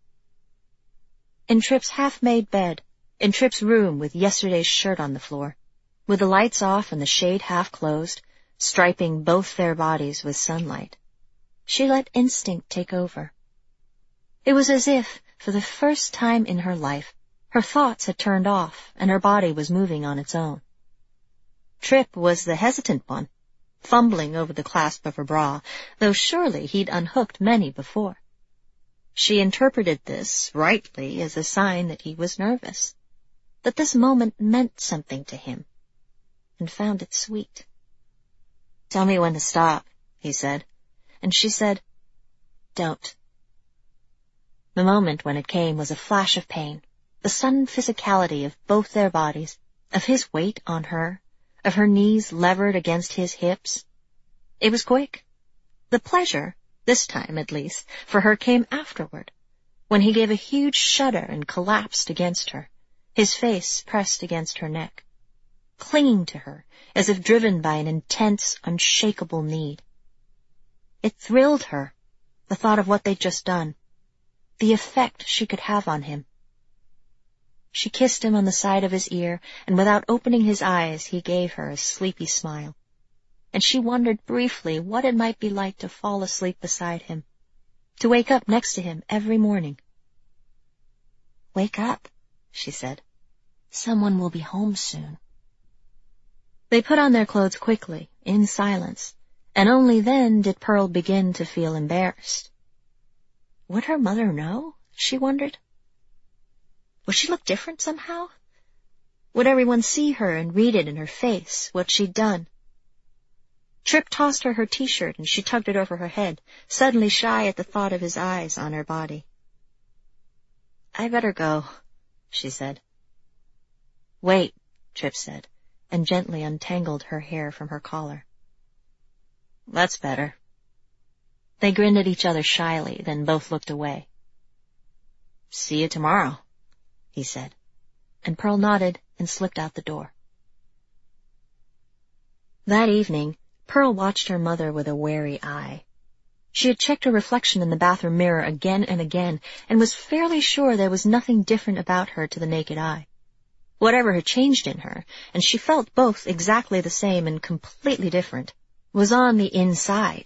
In Tripp's half-made bed, in Tripp's room with yesterday's shirt on the floor, with the lights off and the shade half closed, striping both their bodies with sunlight, she let instinct take over. It was as if, for the first time in her life, her thoughts had turned off and her body was moving on its own. Tripp was the hesitant one, fumbling over the clasp of her bra, though surely he'd unhooked many before. She interpreted this, rightly, as a sign that he was nervous, that this moment meant something to him, and found it sweet. "Tell me when to stop," he said, and she said, "Don't." The moment when it came was a flash of pain, the sudden physicality of both their bodies, of his weight on her, of her knees levered against his hips. It was quick. The pleasure, this time at least, for her came afterward, when he gave a huge shudder and collapsed against her, his face pressed against her neck, clinging to her as if driven by an intense, unshakable need. It thrilled her, the thought of what they'd just done, the effect she could have on him. She kissed him on the side of his ear, and without opening his eyes, he gave her a sleepy smile. and she wondered briefly what it might be like to fall asleep beside him, to wake up next to him every morning. "Wake up," she said. "Someone will be home soon." They put on their clothes quickly, in silence, and only then did Pearl begin to feel embarrassed. Would her mother know? She wondered. Would she look different somehow? Would everyone see her and read it in her face, what she'd done? Tripp tossed her her t-shirt and she tugged it over her head, suddenly shy at the thought of his eyes on her body. "I better go," she said. "Wait," Tripp said, and gently untangled her hair from her collar. "That's better." They grinned at each other shyly, then both looked away. "See you tomorrow," he said, and Pearl nodded and slipped out the door. That evening, Pearl watched her mother with a wary eye. She had checked her reflection in the bathroom mirror again and again, and was fairly sure there was nothing different about her to the naked eye. Whatever had changed in her, and she felt both exactly the same and completely different, was on the inside.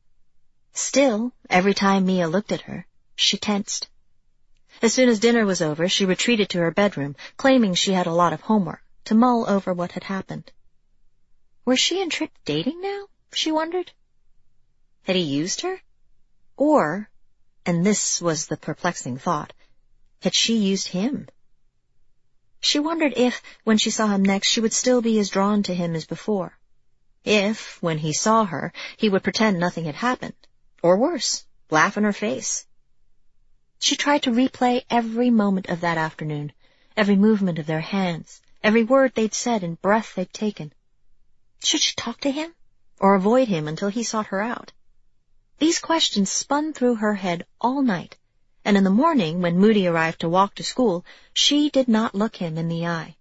Still, every time Mia looked at her, she tensed. As soon as dinner was over, she retreated to her bedroom, claiming she had a lot of homework, to mull over what had happened. Were she and Tripp dating now? She wondered. Had he used her? Or, and this was the perplexing thought, had she used him? She wondered if, when she saw him next, she would still be as drawn to him as before. If, when he saw her, he would pretend nothing had happened, or worse, laugh in her face. She tried to replay every moment of that afternoon, every movement of their hands, every word they'd said and breath they'd taken. Should she talk to him, or avoid him until he sought her out? These questions spun through her head all night, and in the morning, when Moody arrived to walk to school, she did not look him in the eye.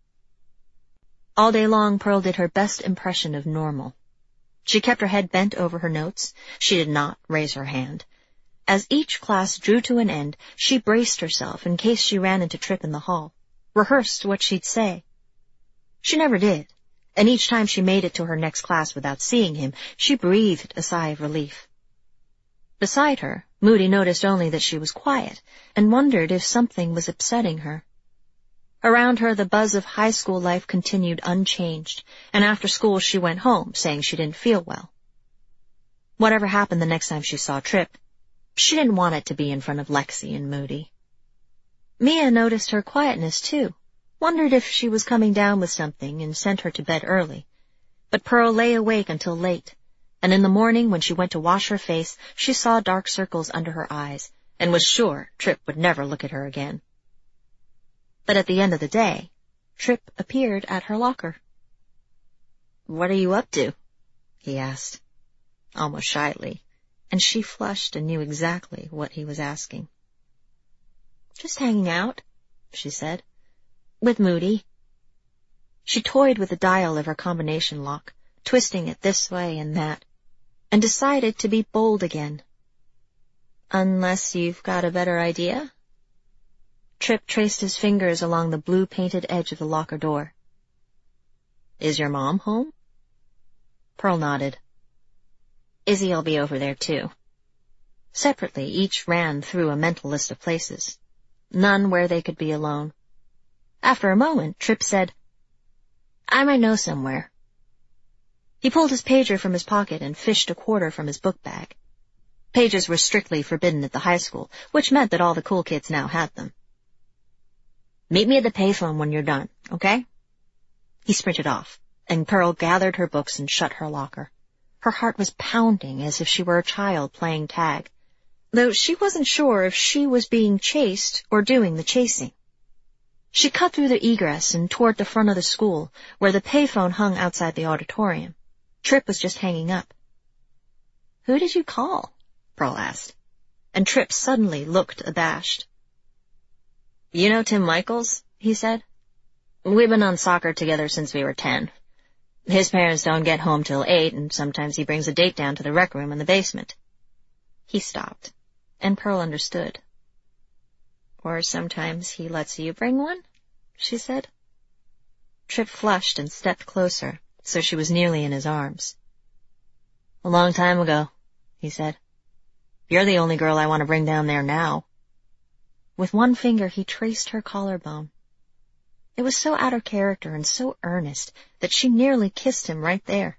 All day long, Pearl did her best impression of normal. She kept her head bent over her notes. She did not raise her hand. As each class drew to an end, she braced herself in case she ran into Tripp in the hall, rehearsed what she'd say. She never did, and each time she made it to her next class without seeing him, she breathed a sigh of relief. Beside her, Moody noticed only that she was quiet, and wondered if something was upsetting her. Around her, the buzz of high school life continued unchanged, and after school she went home, saying she didn't feel well. Whatever happened the next time she saw Tripp, she didn't want it to be in front of Lexi and Moody. Mia noticed her quietness, too, wondered if she was coming down with something, and sent her to bed early. But Pearl lay awake until late, and in the morning, when she went to wash her face, she saw dark circles under her eyes, and was sure Tripp would never look at her again. But at the end of the day, Tripp appeared at her locker. "What are you up to?" he asked, almost shyly, and she flushed and knew exactly what he was asking. "Just hanging out," she said, "with Moody." She toyed with the dial of her combination lock, twisting it this way and that, and decided to be bold again. "Unless you've got a better idea?" Tripp traced his fingers along the blue-painted edge of the locker door. "Is your mom home?" Pearl nodded. "Izzy'll be over there, too." Separately, each ran through a mental list of places, none where they could be alone. After a moment, Tripp said, "I might know somewhere." He pulled his pager from his pocket and fished a quarter from his book bag. Pages were strictly forbidden at the high school, which meant that all the cool kids now had them. "Meet me at the payphone when you're done, okay?" He sprinted off, and Pearl gathered her books and shut her locker. Her heart was pounding as if she were a child playing tag, though she wasn't sure if she was being chased or doing the chasing. She cut through the egress and toward the front of the school, where the payphone hung outside the auditorium. Tripp was just hanging up. "Who did you call?" Pearl asked, and Tripp suddenly looked abashed. "You know Tim Michaels?" he said. "We've been on soccer together since we were ten. His parents don't get home till eight, and sometimes he brings a date down to the rec room in the basement." He stopped, and Pearl understood. "Or sometimes he lets you bring one?" she said. Tripp flushed and stepped closer, so she was nearly in his arms. A long time ago, he said. You're the only girl I want to bring down there now. With one finger he traced her collarbone. It was so out of character and so earnest that she nearly kissed him right there.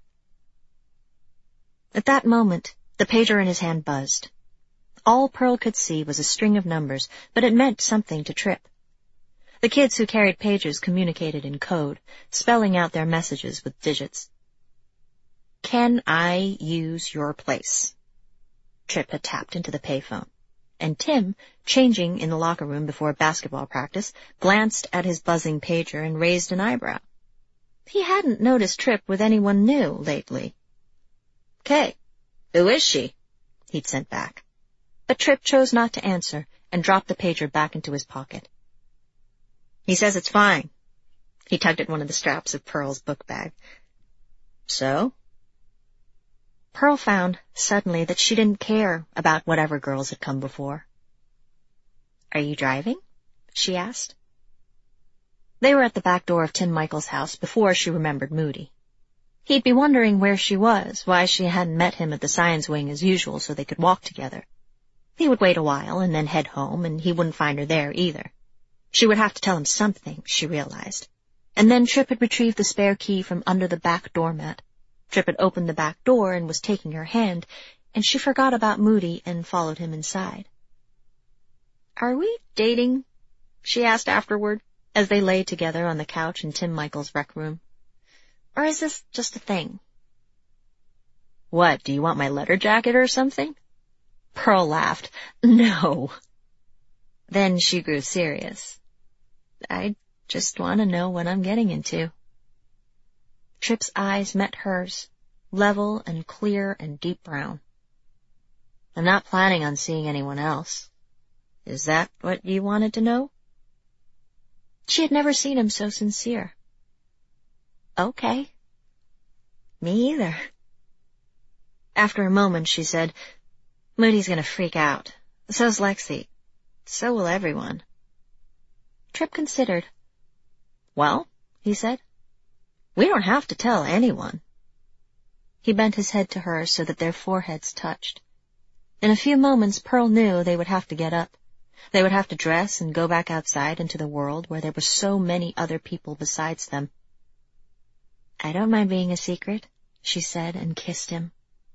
At that moment, the pager in his hand buzzed. All Pearl could see was a string of numbers, but it meant something to Trip. The kids who carried pagers communicated in code, spelling out their messages with digits. Can I use your place? Trip had tapped into the payphone, and Tim, changing in the locker room before basketball practice, glanced at his buzzing pager and raised an eyebrow. He hadn't noticed Trip with anyone new lately. "'Kay, who is she?" he'd sent back. But Trip chose not to answer and dropped the pager back into his pocket. "He says it's fine." He tugged at one of the straps of Pearl's book bag. "So?" Pearl found, suddenly, that she didn't care about whatever girls had come before. "Are you driving?" she asked. They were at the back door of Tim Michael's house before she remembered Moody. He'd be wondering where she was, why she hadn't met him at the science wing as usual so they could walk together. He would wait a while and then head home, and he wouldn't find her there either. She would have to tell him something, she realized. And then Trip had retrieved the spare key from under the back doormat. Trip had opened the back door and was taking her hand, and she forgot about Moody and followed him inside. "Are we dating?" she asked afterward, as they lay together on the couch in Tim Michael's rec room. "Or is this just a thing?" "What, do you want my letter jacket or something?" Pearl laughed. "No." Then she grew serious. "I just want to know what I'm getting into." Trip's eyes met hers, level and clear and deep brown. "I'm not planning on seeing anyone else. Is that what you wanted to know?" She had never seen him so sincere. "Okay." "Me either." After a moment, she said, "Moody's going to freak out. So's Lexi. So will everyone." Trip considered. "Well," he said, "we don't have to tell anyone." He bent his head to her so that their foreheads touched. In a few moments, Pearl knew they would have to get up. They would have to dress and go back outside into the world where there were so many other people besides them. "I don't mind being a secret," she said, and kissed him.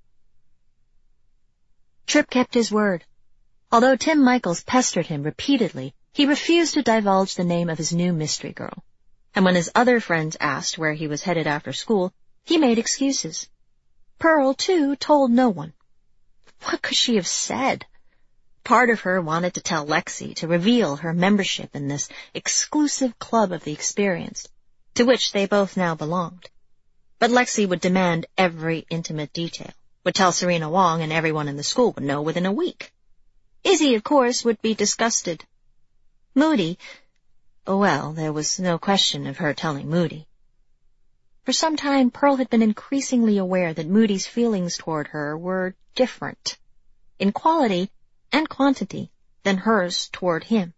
Trip kept his word. Although Tim Michaels pestered him repeatedly, he refused to divulge the name of his new mystery girl. And when his other friends asked where he was headed after school, he made excuses. Pearl, too, told no one. What could she have said? Part of her wanted to tell Lexi, to reveal her membership in this exclusive club of the experienced, to which they both now belonged. But Lexi would demand every intimate detail, would tell Serena Wong, and everyone in the school would know within a week. Izzy, of course, would be disgusted. Moody, well, there was no question of her telling Moody. For some time, Pearl had been increasingly aware that Moody's feelings toward her were different, in quality and quantity, than hers toward him.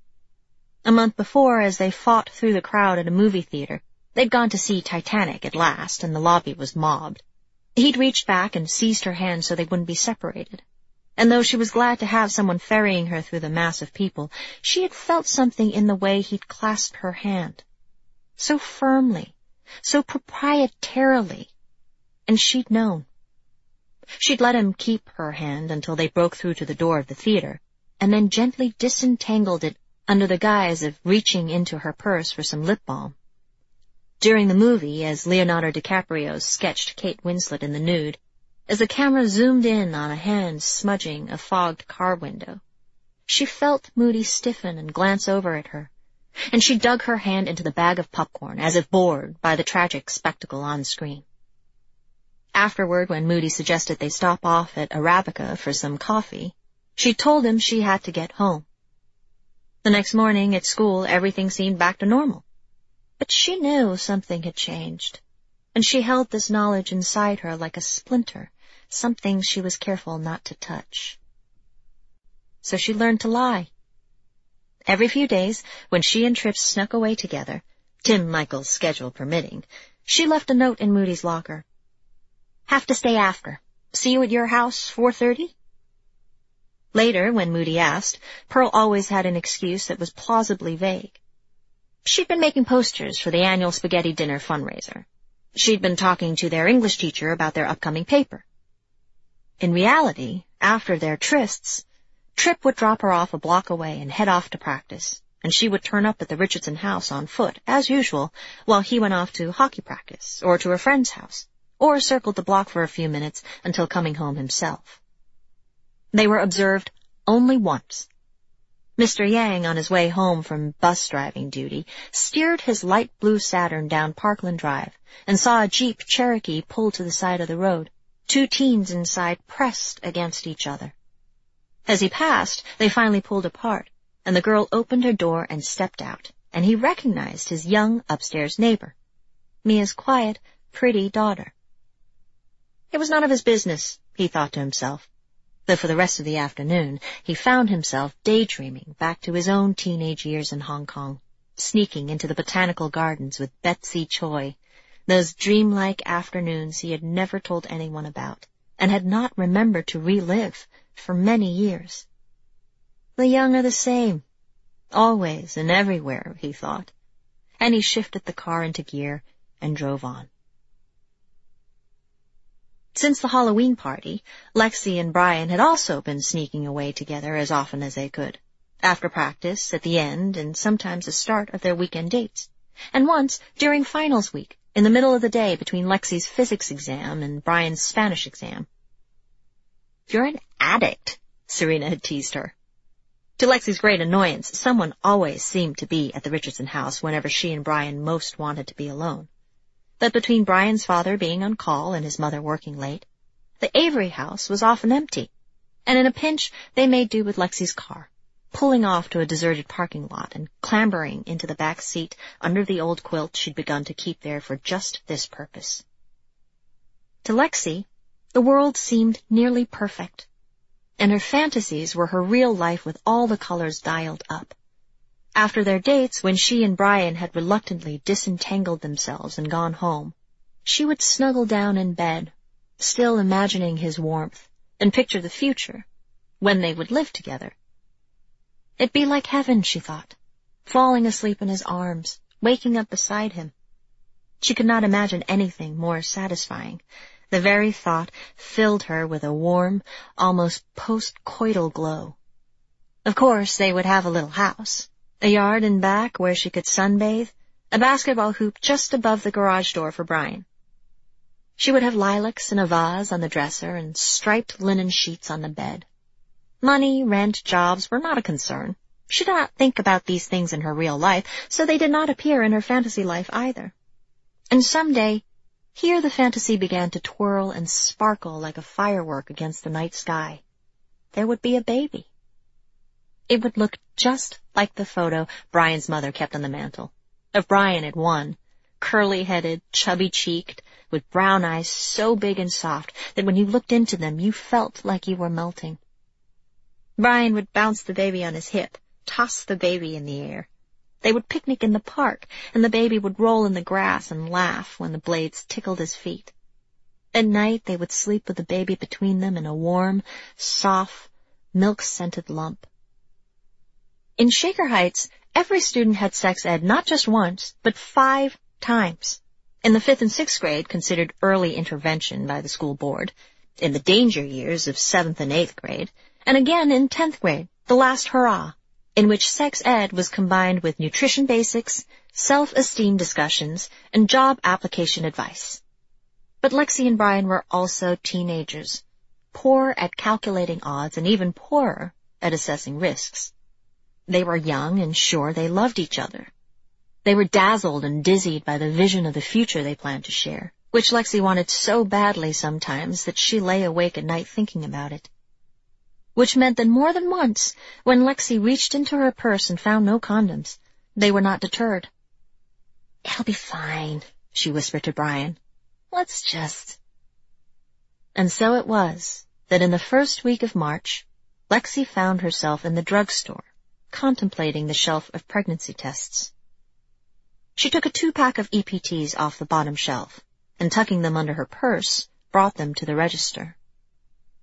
A month before, as they fought through the crowd at a movie theater, they'd gone to see Titanic at last, and the lobby was mobbed. He'd reached back and seized her hand so they wouldn't be separated. And though she was glad to have someone ferrying her through the mass of people, she had felt something in the way he'd clasped her hand. So firmly, so proprietarily, and she'd known. She'd let him keep her hand until they broke through to the door of the theater, and then gently disentangled it under the guise of reaching into her purse for some lip balm. During the movie, as Leonardo DiCaprio sketched Kate Winslet in the nude, as the camera zoomed in on a hand smudging a fogged car window, she felt Moody stiffen and glance over at her, and she dug her hand into the bag of popcorn, as if bored by the tragic spectacle on screen. Afterward, when Moody suggested they stop off at Arabica for some coffee, she told him she had to get home. The next morning at school, everything seemed back to normal. But she knew something had changed, and she held this knowledge inside her like a splinter, something she was careful not to touch. So she learned to lie. Every few days, when she and Trip snuck away together, Tim Michael's schedule permitting, she left a note in Moody's locker. "Have to stay after. See you at your house, four thirty? Later, when Moody asked, Pearl always had an excuse that was plausibly vague. She'd been making posters for the annual spaghetti dinner fundraiser. She'd been talking to their English teacher about their upcoming paper. In reality, after their trysts, Trip would drop her off a block away and head off to practice, and she would turn up at the Richardson house on foot, as usual, while he went off to hockey practice, or to a friend's house, or circled the block for a few minutes until coming home himself. They were observed only once. Mister Yang, on his way home from bus driving duty, steered his light blue Saturn down Parkland Drive and saw a Jeep Cherokee pull to the side of the road, two teens inside pressed against each other. As he passed, they finally pulled apart, and the girl opened her door and stepped out, and he recognized his young upstairs neighbor, Mia's quiet, pretty daughter. It was none of his business, he thought to himself, though for the rest of the afternoon he found himself daydreaming back to his own teenage years in Hong Kong, sneaking into the botanical gardens with Betsy Choi, those dreamlike afternoons he had never told anyone about, and had not remembered to relive for many years. The young are the same, always and everywhere, he thought, and he shifted the car into gear and drove on. Since the Halloween party, Lexi and Brian had also been sneaking away together as often as they could, after practice, at the end, and sometimes the start of their weekend dates, and once during finals week, in the middle of the day between Lexi's physics exam and Brian's Spanish exam. "You're an addict," Serena had teased her. To Lexi's great annoyance, someone always seemed to be at the Richardson house whenever she and Brian most wanted to be alone. But between Brian's father being on call and his mother working late, the Avery house was often empty, and in a pinch they made do with Lexi's car, pulling off to a deserted parking lot and clambering into the back seat under the old quilt she'd begun to keep there for just this purpose. To Lexi, the world seemed nearly perfect, and her fantasies were her real life with all the colors dialed up. After their dates, when she and Brian had reluctantly disentangled themselves and gone home, she would snuggle down in bed, still imagining his warmth, and picture the future, when they would live together. It'd be like heaven, she thought, falling asleep in his arms, waking up beside him. She could not imagine anything more satisfying. The very thought filled her with a warm, almost post-coital glow. Of course, they would have a little house, a yard in back where she could sunbathe, a basketball hoop just above the garage door for Brian. She would have lilacs in a vase on the dresser and striped linen sheets on the bed. Money, rent, jobs were not a concern. She did not think about these things in her real life, so they did not appear in her fantasy life either. And someday, here the fantasy began to twirl and sparkle like a firework against the night sky. There would be a baby. It would look just like the photo Brian's mother kept on the mantel, of Brian at one, curly-headed, chubby-cheeked, with brown eyes so big and soft that when you looked into them you felt like you were melting. Brian would bounce the baby on his hip, toss the baby in the air. They would picnic in the park, and the baby would roll in the grass and laugh when the blades tickled his feet. At night they would sleep with the baby between them in a warm, soft, milk-scented lump. In Shaker Heights, every student had sex ed not just once, but five times. In the fifth and sixth grade, considered early intervention by the school board, in the danger years of seventh and eighth grade, and again in tenth grade, the last hurrah, in which sex ed was combined with nutrition basics, self-esteem discussions, and job application advice. But Lexi and Brian were also teenagers, poor at calculating odds and even poorer at assessing risks. They were young and sure they loved each other. They were dazzled and dizzied by the vision of the future they planned to share, which Lexi wanted so badly sometimes that she lay awake at night thinking about it. Which meant that more than once, when Lexi reached into her purse and found no condoms, they were not deterred. "It'll be fine," she whispered to Brian. "Let's just—" And so it was that in the first week of March, Lexi found herself in the drugstore, contemplating the shelf of pregnancy tests. She took a two-pack of E P Ts off the bottom shelf, and tucking them under her purse, brought them to the register.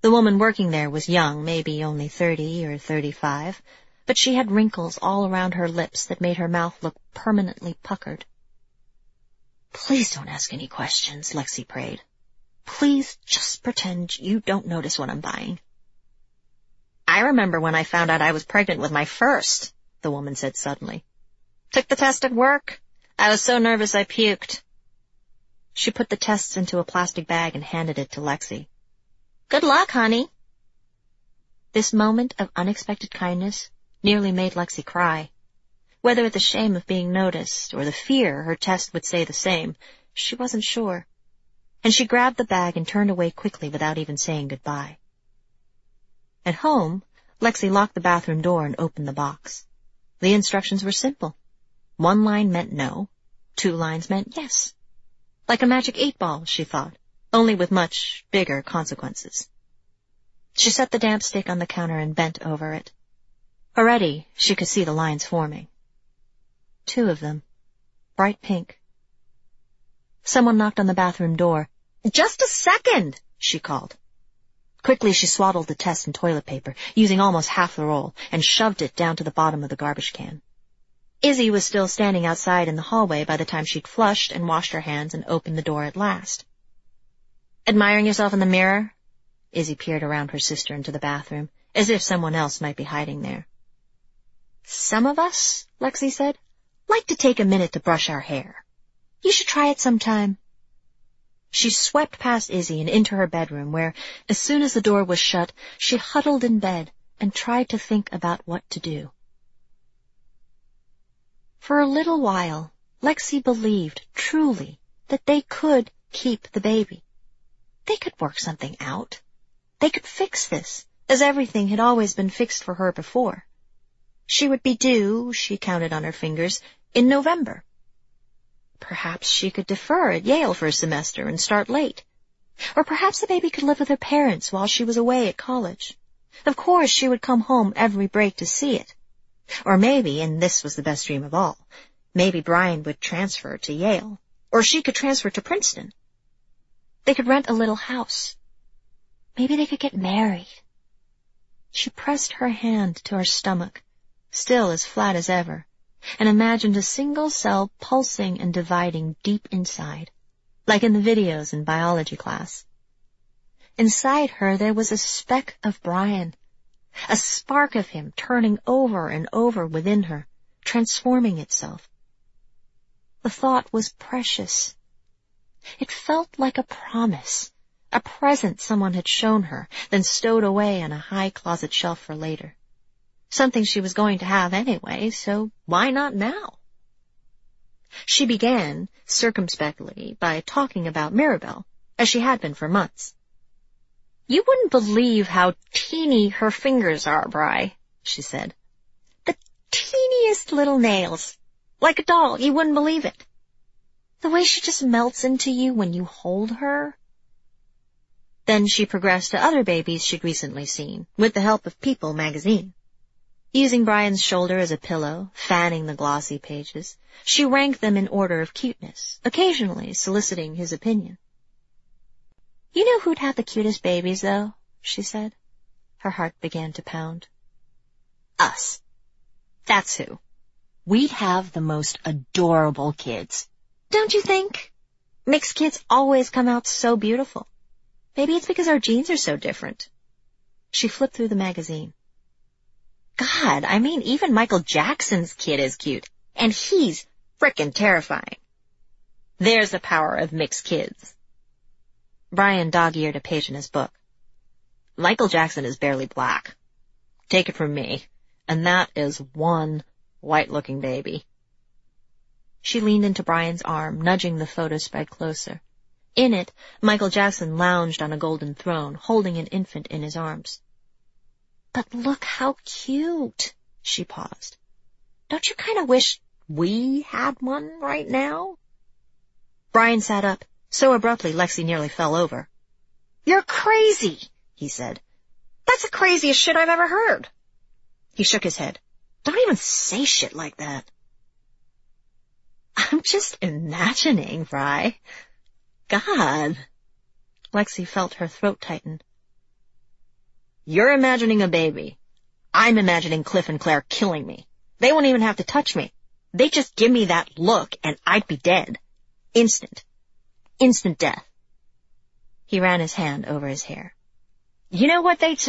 The woman working there was young, maybe only thirty or thirty-five, but she had wrinkles all around her lips that made her mouth look permanently puckered. "Please don't ask any questions," Lexi prayed. "Please just pretend you don't notice what I'm buying." "I remember when I found out I was pregnant with my first," the woman said suddenly. "Took the test at work. I was so nervous I puked." She put the tests into a plastic bag and handed it to Lexi. "Good luck, honey." This moment of unexpected kindness nearly made Lexi cry. Whether at the shame of being noticed or the fear her test would say the same, she wasn't sure. And she grabbed the bag and turned away quickly without even saying goodbye. At home, Lexi locked the bathroom door and opened the box. The instructions were simple. One line meant no, two lines meant yes. Like a magic eight ball, she thought, only with much bigger consequences. She set the damp stick on the counter and bent over it. Already, she could see the lines forming. Two of them, bright pink. Someone knocked on the bathroom door. "Just a second," she called. Quickly, she swaddled the test in toilet paper, using almost half the roll, and shoved it down to the bottom of the garbage can. Izzy was still standing outside in the hallway by the time she'd flushed and washed her hands and opened the door at last. "Admiring yourself in the mirror?" Izzy peered around her sister into the bathroom, as if someone else might be hiding there. "Some of us," Lexi said, "like to take a minute to brush our hair. You should try it sometime." She swept past Izzy and into her bedroom, where, as soon as the door was shut, she huddled in bed and tried to think about what to do. For a little while, Lexi believed, truly, that they could keep the baby. They could work something out. They could fix this, as everything had always been fixed for her before. She would be due, she counted on her fingers, in November. Perhaps she could defer at Yale for a semester and start late. Or perhaps the baby could live with her parents while she was away at college. Of course, she would come home every break to see it. Or maybe, and this was the best dream of all, maybe Brian would transfer to Yale, or she could transfer to Princeton. They could rent a little house. Maybe they could get married. She pressed her hand to her stomach, still as flat as ever, and imagined a single cell pulsing and dividing deep inside, like in the videos in biology class. Inside her there was a speck of Brian, a spark of him turning over and over within her, transforming itself. The thought was precious. It felt like a promise, a present someone had shown her, then stowed away on a high closet shelf for later. Something she was going to have anyway, so why not now? She began, circumspectly, by talking about Mirabelle, as she had been for months. "You wouldn't believe how teeny her fingers are, Bri," she said. "The teeniest little nails. Like a doll, you wouldn't believe it. The way she just melts into you when you hold her." Then she progressed to other babies she'd recently seen, with the help of People magazine. Using Brian's shoulder as a pillow, fanning the glossy pages, she ranked them in order of cuteness, occasionally soliciting his opinion. "You know who'd have the cutest babies, though?" she said. Her heart began to pound. "Us. That's who. We'd have the most adorable kids. Don't you think? Mixed kids always come out so beautiful. Maybe it's because our genes are so different." She flipped through the magazine. "God, I mean, even Michael Jackson's kid is cute, and he's frickin' terrifying. There's the power of mixed kids." Brian dog-eared a page in his book. "Michael Jackson is barely black. Take it from me, and that is one white-looking baby." She leaned into Brian's arm, nudging the photo spread closer. In it, Michael Jackson lounged on a golden throne, holding an infant in his arms. "But look how cute," she paused. "Don't you kind of wish we had one right now?" Brian sat up, so abruptly Lexi nearly fell over. "You're crazy," he said. "That's the craziest shit I've ever heard." He shook his head. "Don't even say shit like that." "I'm just imagining, Bri. God." Lexi felt her throat tighten. You're imagining a baby. I'm imagining Cliff and Claire killing me. They won't even have to touch me. They'd just give me that look and I'd be dead. Instant. Instant death. He ran his hand over his hair. You know what they'd